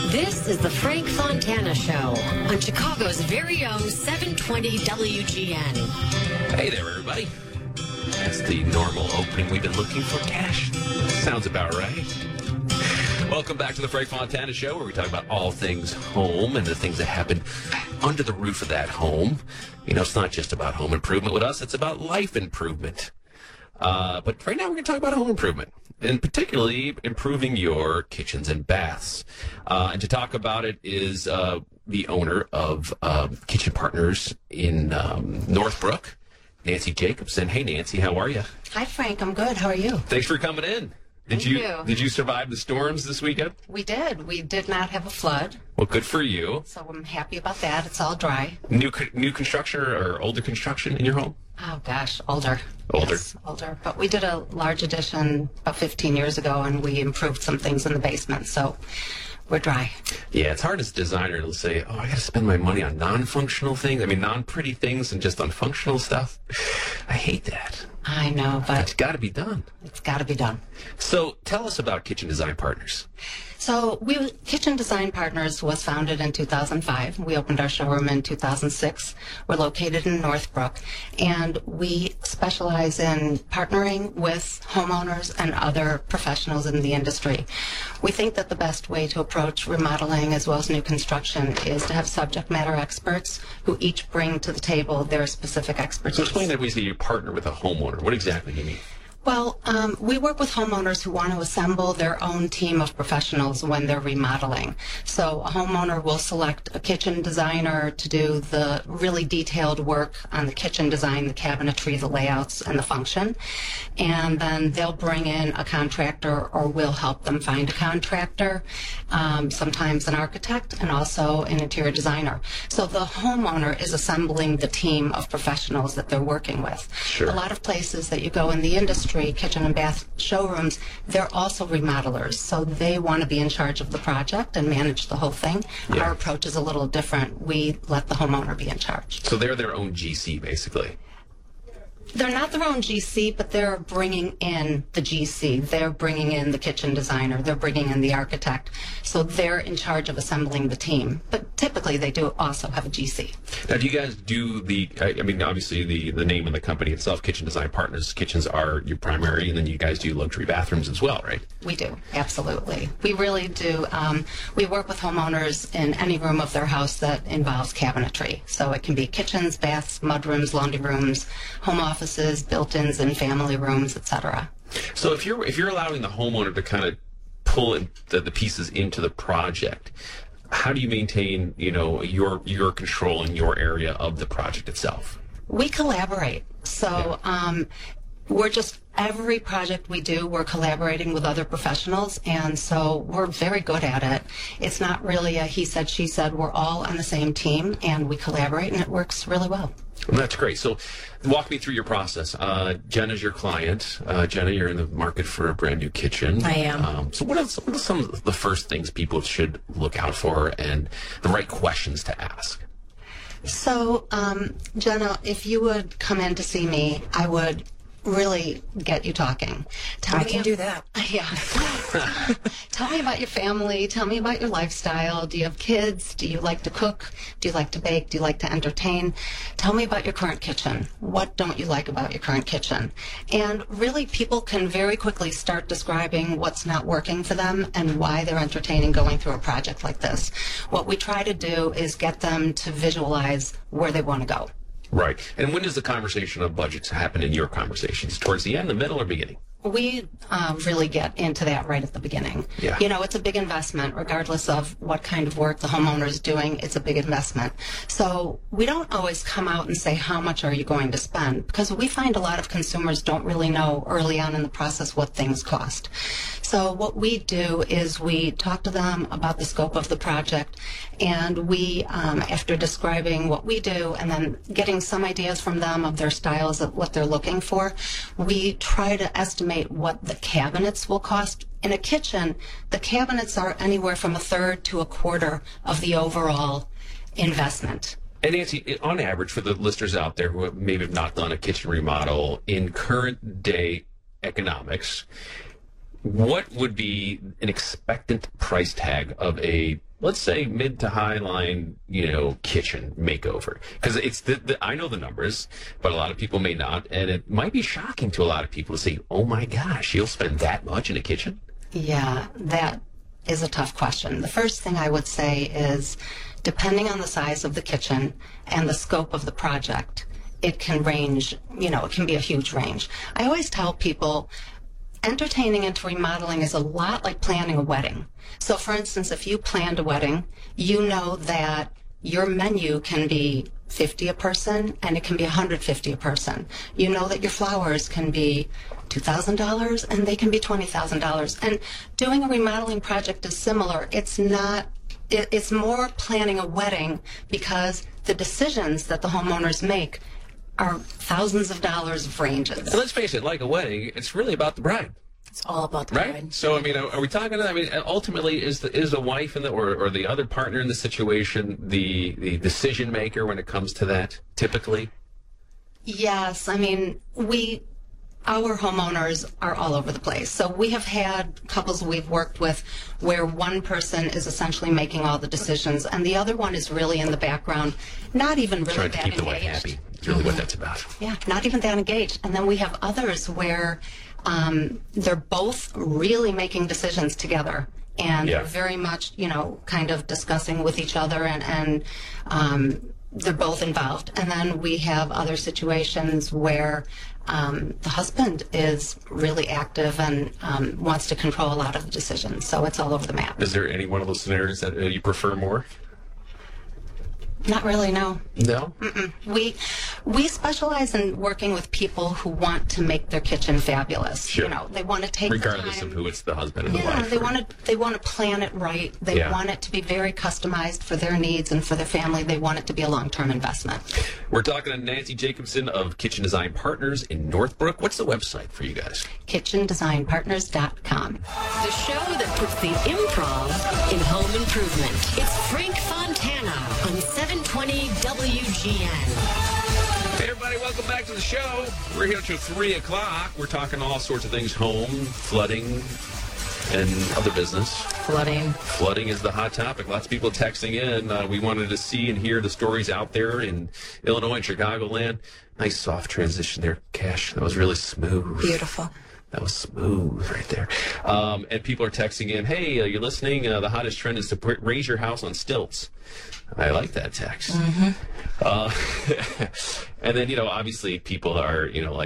This is the Frank Fontana Show on Chicago's very own 720 WGN. Hey there, everybody. That's the normal opening we've been looking for. Cash. Sounds about right. Welcome back to the Frank Fontana Show, where we talk about all things home and the things that happen under the roof of that home. You know, it's not just about home improvement with us. It's about life improvement. But right now we're going to talk about home improvement, and particularly improving your kitchens and baths. And to talk about it is the owner of Kitchen Partners in Northbrook, Nancy Jacobson. Hey, Nancy, how are you? Hi, Frank. I'm good. How are you? Thanks for coming in. Did you survive the storms this weekend? We did. We did not have a flood. Well, good for you. So I'm happy about that. It's all dry. New construction or older construction in your home? Oh, gosh, older. Older. Yes, older. But we did a large addition about 15 years ago, and we improved some things in the basement, so we're dry. Yeah, it's hard as a designer to say, oh, I got to spend my money on non-functional things. I mean, non-pretty things and just on functional stuff. I hate that. I know, but it's got to be done. It's got to be done. So tell us about Kitchen Design Partners. So Kitchen Design Partners was founded in 2005. We opened our showroom in 2006. We're located in Northbrook, and we specialize in partnering with homeowners and other professionals in the industry. We think that the best way to approach remodeling as well as new construction is to have subject matter experts who each bring to the table their specific expertise. So explain that when you say you partner with a homeowner. What exactly do you mean? Well, we work with homeowners who want to assemble their own team of professionals when they're remodeling. So a homeowner will select a kitchen designer to do the really detailed work on the kitchen design, the cabinetry, the layouts, and the function. And then they'll bring in a contractor, or we'll help them find a contractor, sometimes an architect, and also an interior designer. So the homeowner is assembling the team of professionals that they're working with. Sure. A lot of places that you go in the industry, kitchen and bath showrooms, they're also remodelers, so they want to be in charge of the project and manage the whole thing. Yeah. Our approach is a little different. We let the homeowner be in charge. So they're their own GC, basically. They're not their own GC, but they're bringing in the GC. They're bringing in the kitchen designer. They're bringing in the architect. So they're in charge of assembling the team. But typically, they do also have a GC. Now, do you guys do obviously the name of the company itself, Kitchen Design Partners, kitchens are your primary, and then you guys do luxury bathrooms as well, right? We do, absolutely. We really do. We work with homeowners in any room of their house that involves cabinetry. So it can be kitchens, baths, mudrooms, laundry rooms, home offices, built-ins, and family rooms, etc. So if you're allowing the homeowner to kind of pull the pieces into the project, how do you maintain your control in your area of the project itself? We collaborate. So every project we do, we're collaborating with other professionals, and so we're very good at it. It's not really a he said, she said. We're all on the same team, and we collaborate, and it works really well. Well, that's great. So walk me through your process. Jenna's your client. Jenna, you're in the market for a brand new kitchen. I am. So what are some of the first things people should look out for and the right questions to ask? So, Jenna, if you would come in to see me, I would really get you talking. I can do that. Yeah. Tell me about your family. Tell me about your lifestyle. Do you have kids? Do you like to cook? Do you like to bake? Do you like to entertain? Tell me about your current kitchen. What don't you like about your current kitchen? And really, people can very quickly start describing what's not working for them and why they're entertaining going through a project like this. What we try to do is get them to visualize where they want to go. Right. And when does the conversation of budgets happen in your conversations? Towards the end, the middle, or beginning? We really get into that right at the beginning. Yeah. You know, it's a big investment, regardless of what kind of work the homeowner is doing. It's a big investment. So we don't always come out and say, how much are you going to spend? Because we find a lot of consumers don't really know early on in the process what things cost. So what we do is we talk to them about the scope of the project, and we, after describing what we do and then getting some ideas from them of their styles, of what they're looking for, we try to estimate what the cabinets will cost. In a kitchen, the cabinets are anywhere from 1/3 to 1/4 of the overall investment. And Nancy, on average, for the listeners out there who maybe have not done a kitchen remodel, in current day economics, what would be an expectant price tag of a let's say mid to high line, kitchen makeover, because it's I know the numbers, but a lot of people may not, and it might be shocking to a lot of people to say, oh my gosh, you'll spend that much in a kitchen? Yeah, that is a tough question. The first thing I would say is, depending on the size of the kitchen and the scope of the project, it can range, it can be a huge range. I always tell people, entertaining into remodeling is a lot like planning a wedding. So, for instance, if you planned a wedding, you know that your menu can be $50 a person and it can be $150 a person. You know that your flowers can be $2,000 and they can be $20,000. And doing a remodeling project is similar. It's more planning a wedding, because the decisions that the homeowners make are thousands of dollars of ranges. And let's face it, like a wedding, it's really about the bride. It's all about the right? bride. So, are we talking? Ultimately, is the wife or the other partner in the situation the decision maker when it comes to that? Typically. Yes, our homeowners are all over the place. So we have had couples we've worked with where one person is essentially making all the decisions and the other one is really in the background, not even really trying to that keep engaged. the wife happy. It's really what that's about. Yeah, not even that engaged. And then we have others where they're both really making decisions together. And they're very much, kind of discussing with each other and they're both involved. And then we have other situations where the husband is really active and wants to control a lot of the decisions. So it's all over the map. Is there any one of those scenarios that you prefer more? Not really, no. No? Mm-mm. We specialize in working with people who want to make their kitchen fabulous. Sure. They want to take regardless the time. of who it's the husband and the Yeah, wife. they want to plan it right. They want it to be very customized for their needs and for their family. They want it to be a long-term investment. We're talking to Nancy Jacobson of Kitchen Design Partners in Northbrook. What's the website for you guys? KitchenDesignPartners.com. The show that puts the improv in home improvement. It's Frank Fontana on 720 WGN. Hey everybody, welcome back to the show. We're here till 3 o'clock. We're talking all sorts of things: home, flooding, and other business. Flooding is the hot topic. Lots of people texting in. We wanted to see and hear the stories out there in Illinois and Chicagoland. Nice soft transition there, Cash. That was really smooth. Beautiful. That was smooth right there. And people are texting in, hey, you're listening. The hottest trend is to raise your house on stilts. I like that text. Mm-hmm. And then, obviously people are,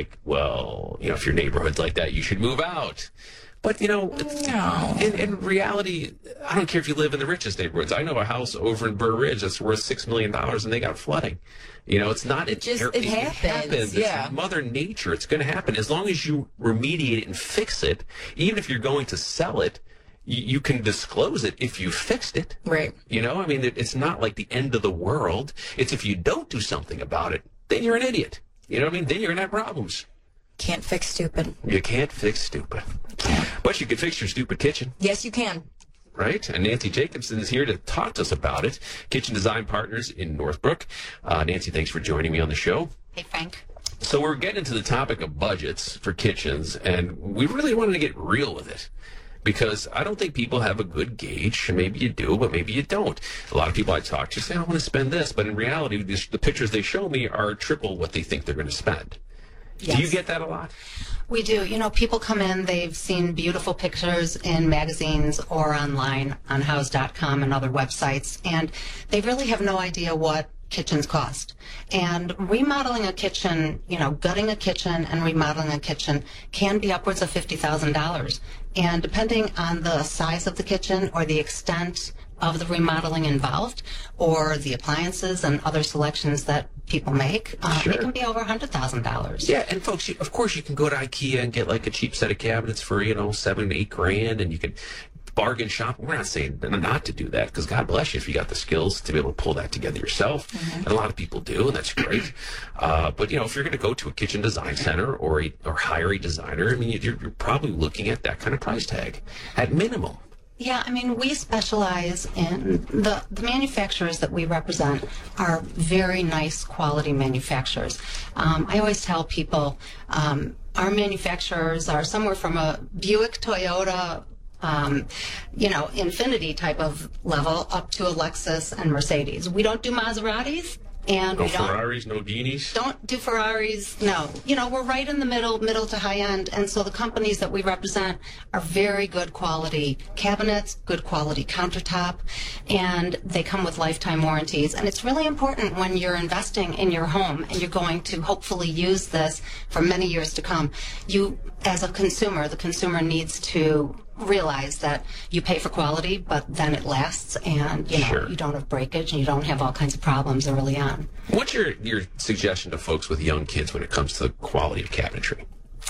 if your neighborhood's like that, you should move out. But, in reality, I don't care if you live in the richest neighborhoods. I know a house over in Burr Ridge that's worth $6 million and they got flooding. It's not... It happens. Yeah. It's Mother Nature. It's going to happen. As long as you remediate it and fix it, even if you're going to sell it, you can disclose it if you fixed it. Right. It's not like the end of the world. It's if you don't do something about it, then you're an idiot. Then you're going to have problems. Can't fix stupid. You can't fix stupid. But you can fix your stupid kitchen. Yes, you can. Right? And Nancy Jacobson is here to talk to us about it. Kitchen Design Partners in Northbrook. Nancy, thanks for joining me on the show. Hey, Frank. So we're getting into the topic of budgets for kitchens, and we really wanted to get real with it. Because I don't think people have a good gauge. Maybe you do, but maybe you don't. A lot of people I talk to say, I want to spend this. But in reality, the pictures they show me are triple what they think they're going to spend. Yes. Do you get that a lot? We do. People come in, they've seen beautiful pictures in magazines or online on house.com and other websites, and they really have no idea what kitchens cost. And remodeling a kitchen, gutting a kitchen and remodeling a kitchen can be upwards of $50,000. And depending on the size of the kitchen or the extent of the remodeling involved or the appliances and other selections that people make, it can be over $100,000. Yeah, and folks, of course you can go to IKEA and get like a cheap set of cabinets for, $7 to $8 grand, and you can bargain shop. We're not saying not to do that, because God bless you if you got the skills to be able to pull that together yourself. Mm-hmm. And a lot of people do, and that's great. But if you're going to go to a kitchen design center or hire a designer, you're probably looking at that kind of price tag at minimum. Yeah, we specialize in the manufacturers that we represent are very nice quality manufacturers. I always tell people our manufacturers are somewhere from a Buick, Toyota, Infinity type of level up to a Lexus and Mercedes. We don't do Maseratis. And no we don't, Ferraris, no Guinis? Don't do Ferraris, no. We're right in the middle to high end, and so the companies that we represent are very good quality cabinets, good quality countertop, and they come with lifetime warranties. And it's really important when you're investing in your home and you're going to hopefully use this for many years to come. You, as a consumer, the consumer needs to realize that you pay for quality, but then it lasts, and Sure. you don't have breakage and you don't have all kinds of problems early on. What's your suggestion to folks with young kids when it comes to the quality of cabinetry?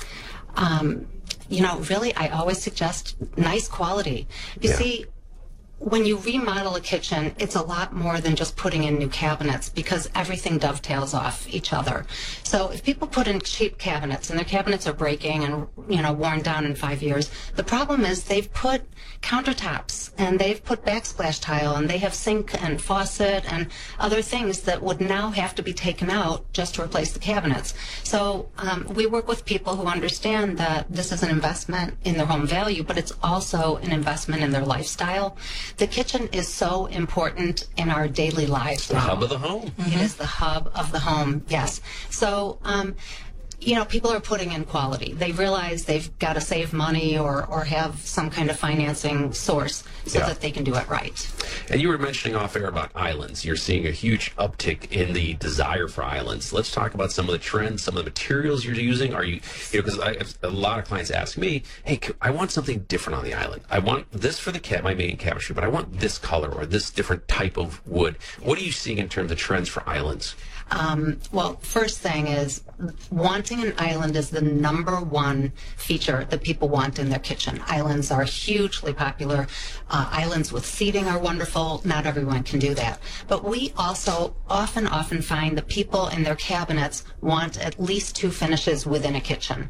Really, I always suggest nice quality. You see, when you remodel a kitchen, it's a lot more than just putting in new cabinets, because everything dovetails off each other. So if people put in cheap cabinets and their cabinets are breaking and, worn down in 5 years, the problem is they've put countertops and they've put backsplash tile and they have sink and faucet and other things that would now have to be taken out just to replace the cabinets. So we work with people who understand that this is an investment in their home value, but it's also an investment in their lifestyle. The kitchen is so important in our daily lives. The hub of the home. It is the hub of the home, yes. So, people are putting in quality. They realize they've got to save money or have some kind of financing source so that they can do it right. And you were mentioning off air about islands. You're seeing a huge uptick in the desire for islands. Let's talk about some of the trends, some of the materials you're using. Are you because a lot of clients ask me, hey, I want something different on the island. I want this for my main cabinetry, but I want this color or this different type of wood. What are you seeing in terms of trends for islands? Well, first thing is, wanting an island is the number one feature that people want in their kitchen. Islands are hugely popular. Islands with seating are wonderful. Not everyone can do that. But we also often find that people in their cabinets want at least 2 finishes within a kitchen.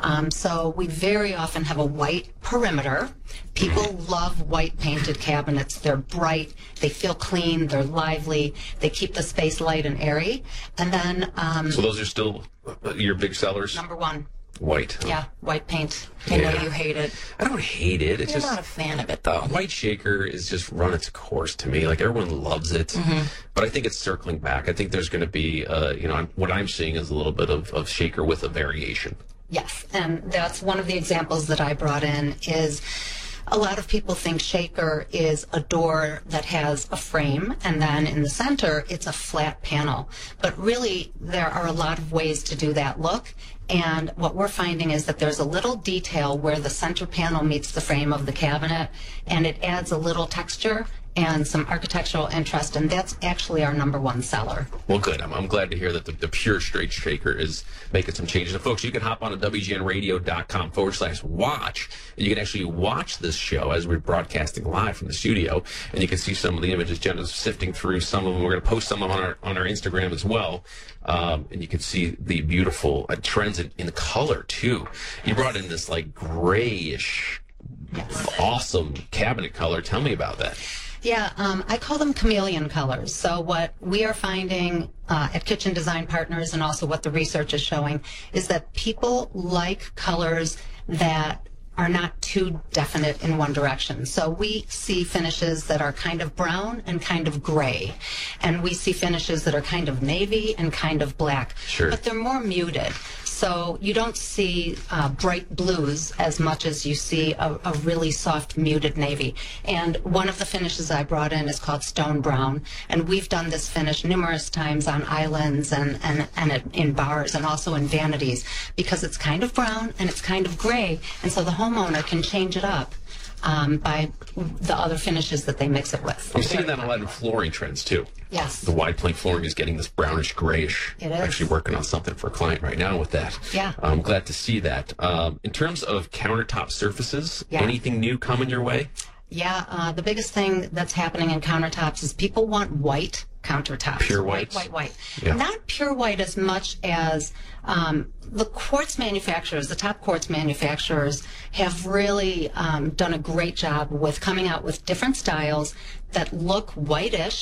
So we very often have a white perimeter. People love white painted cabinets. They're bright, they feel clean, they're lively, they keep the space light and airy. And then so those are still your big sellers? Number one. White. Yeah, white paint. I know you hate it. I don't hate it. It's You're just not a fan of it, though. White Shaker is just run its course to me. Like, everyone loves it. But I think it's circling back. I think there's going to be, what I'm seeing is a little bit of Shaker with a variation. Yes, and that's one of the examples that I brought in is a lot of people think Shaker is a door that has a frame, and then in the center it's a flat panel. But really, there are a lot of ways to do that look. And what we're finding is that there's a little detail where the center panel meets the frame of the cabinet, and it adds a little texture and some architectural interest, and that's actually our number one seller. Well, good. I'm glad to hear that the pure straight Shaker is making some changes. And folks, you can hop on to WGNradio.com/watch, and you can actually watch this show as we're broadcasting live from the studio, and you can see some of the images. Jenna's sifting through some of them. We're going to post some of them on our Instagram as well, and you can see the beautiful trends in color too. You brought in this like grayish, awesome cabinet color. Tell me about that. Yeah, I call them chameleon colors. So what we are finding at Kitchen Design Partners, and also what the research is showing, is that people like colors that are not too definite in one direction. So we see finishes that are kind of brown and kind of gray. And we see finishes that are kind of navy and kind of black. Sure. But they're more muted. So you don't see bright blues as much as you see a really soft muted navy. And one of the finishes I brought in is called Stone Brown. And we've done this finish numerous times on islands and in bars and also in vanities, because it's kind of brown and it's kind of gray. And so the homeowner can change it up by the other finishes that they mix it with. I'm seeing that a lot in flooring trends too. Yes. The wide plank flooring is getting this brownish grayish. It is. I'm actually working on something for a client right now with that. Yeah. I'm glad to see that. In terms of countertop surfaces, anything new coming your way? Yeah, the biggest thing that's happening in countertops is people want white countertops. Pure whites? White. Yeah. Not pure white as much as the quartz manufacturers, the top quartz manufacturers, have really done a great job with coming out with different styles that look whitish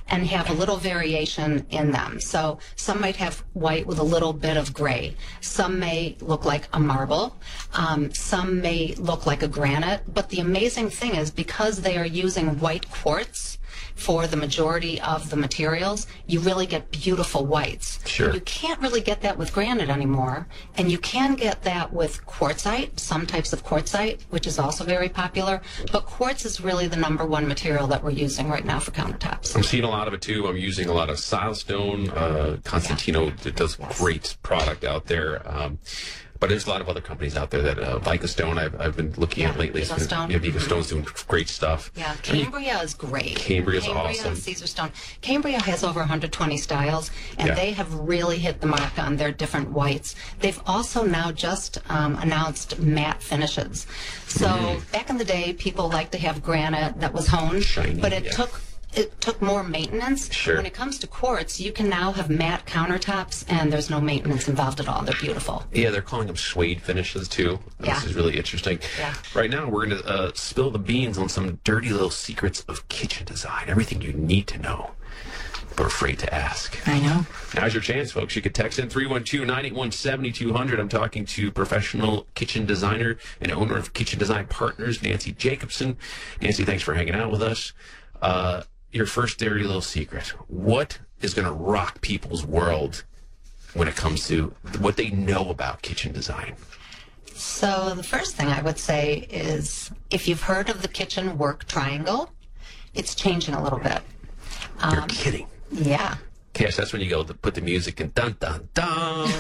and have a little variation in them. So some might have white with a little bit of gray. Some may look like a marble. Some may look like a granite. But the amazing thing is, because they are using white quartz for the majority of the materials, you really get beautiful whites. Sure. You can't really get that with granite anymore, and you can get that with quartzite, some types of quartzite, which is also very popular, but quartz is really the #1 material that we're using right now for countertops. I'm seeing a lot of it too. I'm using a lot of Silestone. Constantino does great product out there. But there's a lot of other companies out there that Vicastone I've been looking at lately. Vicastone. Yeah, Vicastone's doing great stuff. Yeah, Cambria is great. Cambria's awesome. And Caesarstone. Cambria has over 120 styles, and they have really hit the mark on their different whites. They've also now just announced matte finishes. So back in the day, people liked to have granite that was honed, shiny, but it took more maintenance. Sure. When it comes to quartz, you can now have matte countertops, and there's no maintenance involved at all. They're beautiful. Yeah, they're calling them suede finishes too. Yeah. This is really interesting. Yeah. Right now, we're going to spill the beans on some dirty little secrets of kitchen design. Everything you need to know, but afraid to ask. I know. Now's your chance, folks. You could text in 312-981-7200. I'm talking to professional kitchen designer and owner of Kitchen Design Partners, Nancy Jacobson. Nancy, thanks for hanging out with us. Your first dirty little secret. What is going to rock people's world when it comes to what they know about kitchen design? So the first thing I would say is, if you've heard of the kitchen work triangle, it's changing a little bit. You're kidding. Yeah. Cash, that's when you go to put the music in. Dun, dun, dun.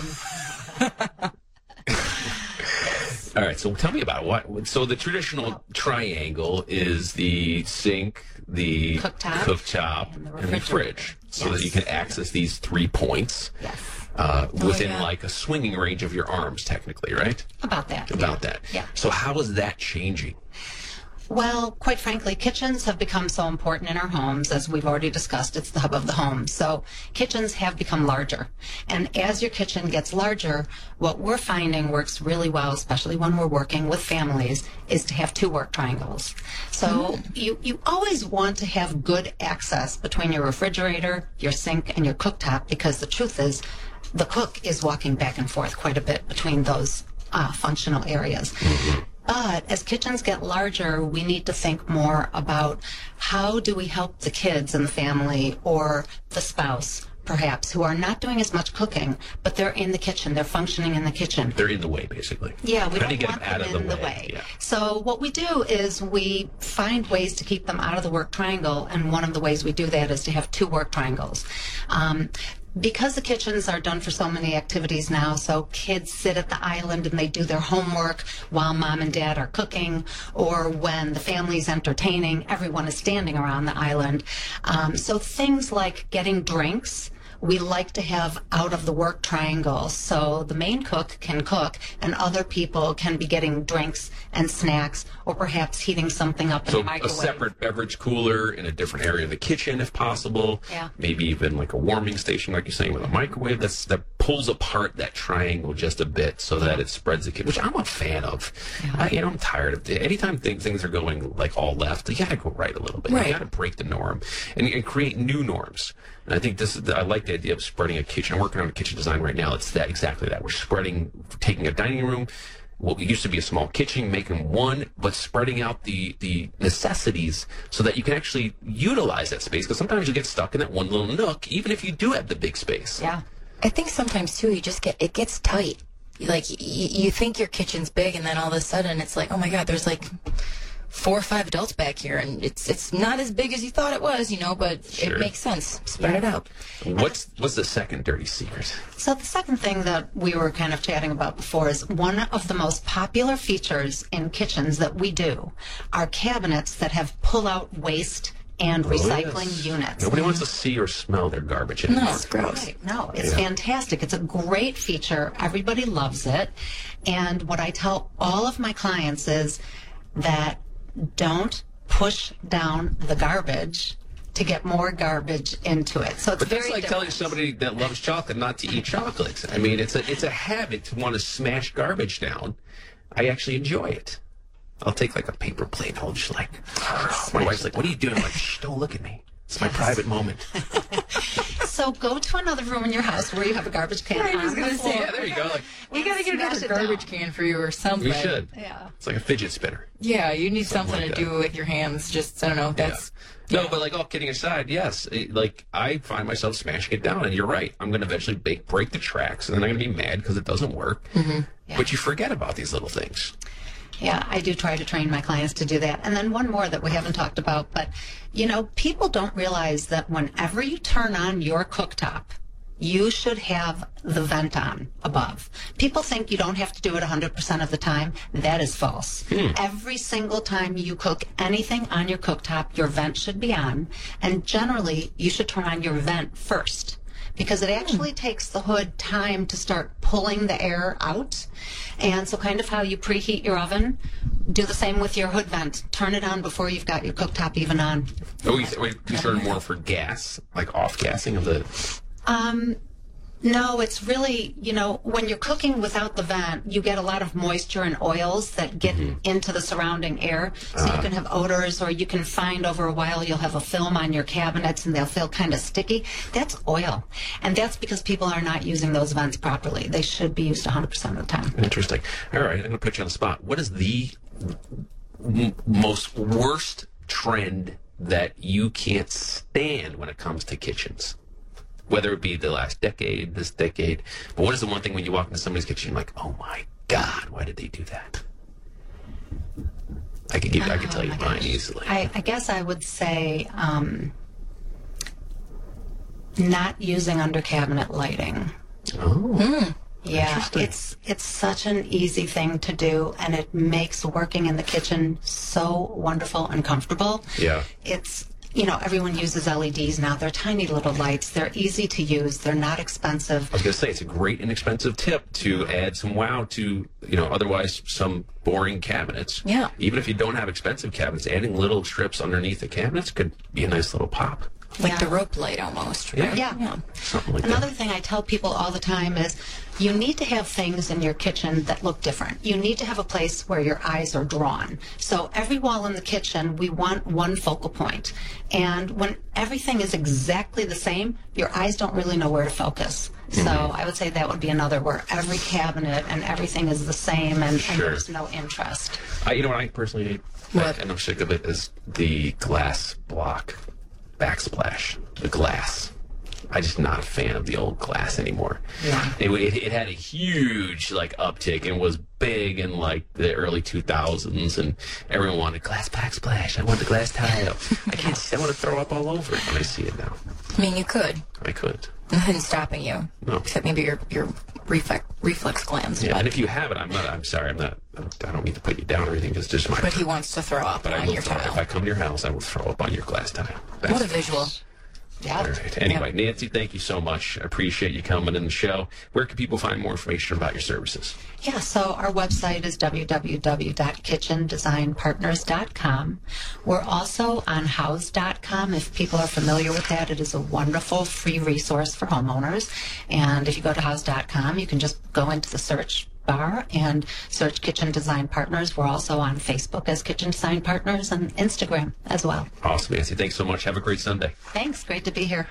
All right, so tell me about what. So the traditional triangle is the sink, the cooktop, and the fridge, so that you can access these 3 points within like a swinging range of your arms, technically, right? About that. About that. Yeah. So how is that changing? Well, quite frankly, kitchens have become so important in our homes. As we've already discussed, it's the hub of the home. So kitchens have become larger. And as your kitchen gets larger, what we're finding works really well, especially when we're working with families, is to have 2 work triangles. So you always want to have good access between your refrigerator, your sink, and your cooktop, because the truth is, the cook is walking back and forth quite a bit between those functional areas. But as kitchens get larger, we need to think more about how do we help the kids in the family or the spouse, perhaps, who are not doing as much cooking, but they're in the kitchen, they're functioning in the kitchen. They're in the way, basically. Yeah, we How do you don't get want them out them of in the way. Yeah. So what we do is we find ways to keep them out of the work triangle, and one of the ways we do that is to have 2 work triangles. Because the kitchens are done for so many activities now, so kids sit at the island and they do their homework while mom and dad are cooking, or when the family's entertaining, everyone is standing around the island. So things like getting drinks, we like to have out of the work triangle, so the main cook can cook and other people can be getting drinks and snacks, or perhaps heating something up in the microwave. So a separate beverage cooler in a different area of the kitchen, if possible. Yeah. Maybe even like a warming station, like you're saying, with a microwave that pulls apart that triangle just a bit so that it spreads the kitchen, which I'm a fan of. Yeah. I'm tired of it. Anytime things are going like all left, you got to go right a little bit. Right. You got to break the norm and create new norms. And I think I like the idea of spreading a kitchen. I'm working on a kitchen design right now. It's exactly that. We're taking a dining room, what used to be a small kitchen, making one, but spreading out the necessities so that you can actually utilize that space. Because sometimes you get stuck in that one little nook, even if you do have the big space. Yeah. I think sometimes too, it gets tight. Like you think your kitchen's big, and then all of a sudden it's like, oh my God, there's like 4 or 5 adults back here, and it's not as big as you thought it was, but Sure. it makes sense. Spread it out. What's the second dirty secret? So the second thing that we were kind of chatting about before is one of the most popular features in kitchens that we do are cabinets that have pull-out waste and recycling units. Nobody wants to see or smell their garbage No, anymore. it's gross. Right. No, it's fantastic. It's a great feature. Everybody loves it. And what I tell all of my clients is that don't push down the garbage to get more garbage into it. So it's But very that's like different. telling somebody that loves chocolate not to eat chocolate. I mean, it's a habit to want to smash garbage down. I actually enjoy it. I'll take like a paper plate. I'll just like, my wife's like, what are you doing? I'm like, shh, don't look at me. It's my private moment. So go to another room in your house where you have a garbage can. I was on the gonna say, floor. Yeah, there you go. Like, We gotta get Smash another it down. garbage can for you or something. we should. Yeah. It's like a fidget spinner. Yeah, you need something like to do with your hands. Just, I don't know. That's. No, but like all kidding aside, yes. Like I find myself smashing it down, and you're right. I'm going to eventually break the tracks, and then I'm going to be mad because it doesn't work. Yeah. But you forget about these little things. Yeah, I do try to train my clients to do that. And then one more that we haven't talked about, but people don't realize that whenever you turn on your cooktop, you should have the vent on above. People think you don't have to do it 100% of the time. That is false. Every single time you cook anything on your cooktop, your vent should be on. And generally, you should turn on your vent first, because it actually takes the hood time to start pulling the air out. And so kind of how you preheat your oven, do the same with your hood vent. Turn it on before you've got your cooktop even on. Oh, we concerned more for gas, like off-gassing of the... No, it's really, when you're cooking without the vent, you get a lot of moisture and oils that get into the surrounding air. So you can have odors, or you can find over a while you'll have a film on your cabinets and they'll feel kind of sticky. That's oil. And that's because people are not using those vents properly. They should be used 100% of the time. Interesting. All right, I'm going to put you on the spot. What is the most worst trend that you can't stand when it comes to kitchens? Whether it be the last decade, this decade. But what is the one thing when you walk into somebody's kitchen, you're like, oh my God, why did they do that? I could tell you mine easily. I guess I would say not using under cabinet lighting. Oh. Yeah, Interesting. it's such an easy thing to do, and it makes working in the kitchen so wonderful and comfortable. Yeah. It's, everyone uses LEDs now. They're tiny little lights. They're easy to use. They're not expensive. I was going to say, it's a great inexpensive tip to add some wow to, otherwise some boring cabinets. Yeah. Even if you don't have expensive cabinets, adding little strips underneath the cabinets could be a nice little pop. Like the rope light almost. Right? Yeah. Something like Another that. thing I tell people all the time is you need to have things in your kitchen that look different. You need to have a place where your eyes are drawn. So every wall in the kitchen, we want one focal point. And when everything is exactly the same, your eyes don't really know where to focus. So I would say that would be another, where every cabinet and everything is the same, and there's no interest. You know what I personally hate? What? And I'm sick of it, is the glass block backsplash. The glass. I'm just not a fan of the old glass anymore. Yeah. It had a huge uptick and was big in the early 2000s, and everyone wanted glass backsplash. I want the glass tile. I can't see. I want to throw up all over it when I see it now. I mean, you could. I could. Nothing's stopping you. No. Except maybe your reflex glands. Yeah, But, and if you have it, I'm sorry. I don't mean to put you down or anything. It's just my. but he wants to throw up But I on will your throw. If tile. I come to your house, I will throw up on your glass tile. That's What a visual. Yeah. All right. Anyway, Nancy, thank you so much. I appreciate you coming in the show. Where can people find more information about your services? Yeah, so our website is www.kitchendesignpartners.com. We're also on house.com. If people are familiar with that, it is a wonderful free resource for homeowners. And if you go to house.com, you can just go into the search bar and search Kitchen Design Partners. We're also on Facebook as Kitchen Design Partners and Instagram as well. Awesome, Nancy. Thanks so much. Have a great Sunday. Thanks. Great to be here.